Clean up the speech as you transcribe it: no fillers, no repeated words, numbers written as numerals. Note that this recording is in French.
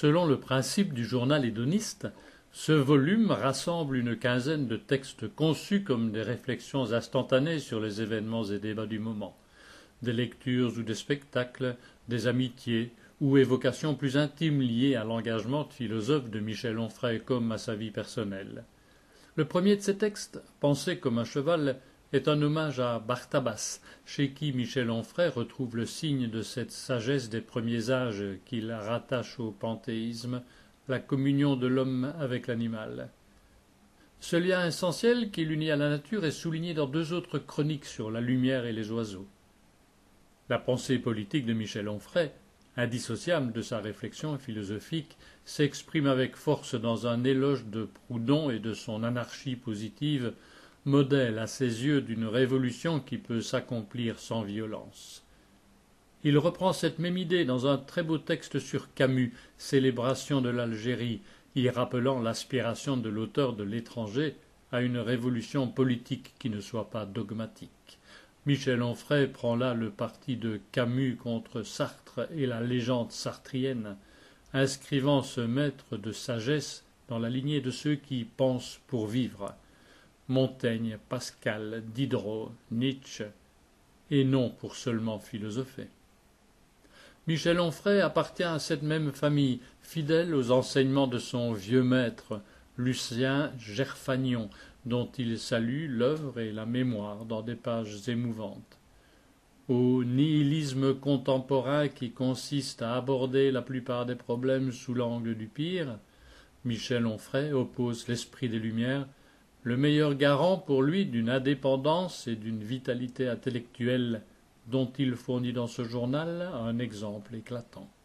Selon le principe du journal hédoniste, ce volume rassemble une quinzaine de textes conçus comme des réflexions instantanées sur les événements et débats du moment, des lectures ou des spectacles, des amitiés ou évocations plus intimes liées à l'engagement philosophe de Michel Onfray comme à sa vie personnelle. Le premier de ces textes, pensé comme un cheval, est un hommage à Bartabas, chez qui Michel Onfray retrouve le signe de cette sagesse des premiers âges qu'il rattache au panthéisme, la communion de l'homme avec l'animal. Ce lien essentiel qui l'unit à la nature est souligné dans deux autres chroniques sur la lumière et les oiseaux. La pensée politique de Michel Onfray, indissociable de sa réflexion philosophique, s'exprime avec force dans un éloge de Proudhon et de son anarchie positive, modèle à ses yeux d'une révolution qui peut s'accomplir sans violence. Il reprend cette même idée dans un très beau texte sur Camus, Célébration de l'Algérie, y rappelant l'aspiration de l'auteur de L'étranger à une révolution politique qui ne soit pas dogmatique. Michel Onfray prend là le parti de Camus contre Sartre et la légende sartrienne, inscrivant ce maître de sagesse dans la lignée de ceux qui pensent pour vivre. Montaigne, Pascal, Diderot, Nietzsche, et non pour seulement philosopher. Michel Onfray appartient à cette même famille, fidèle aux enseignements de son vieux maître, Lucien Gerfagnon, dont il salue l'œuvre et la mémoire dans des pages émouvantes. Au nihilisme contemporain qui consiste à aborder la plupart des problèmes sous l'angle du pire, Michel Onfray oppose l'esprit des Lumières, le meilleur garant pour lui d'une indépendance et d'une vitalité intellectuelle dont il fournit dans ce journal un exemple éclatant.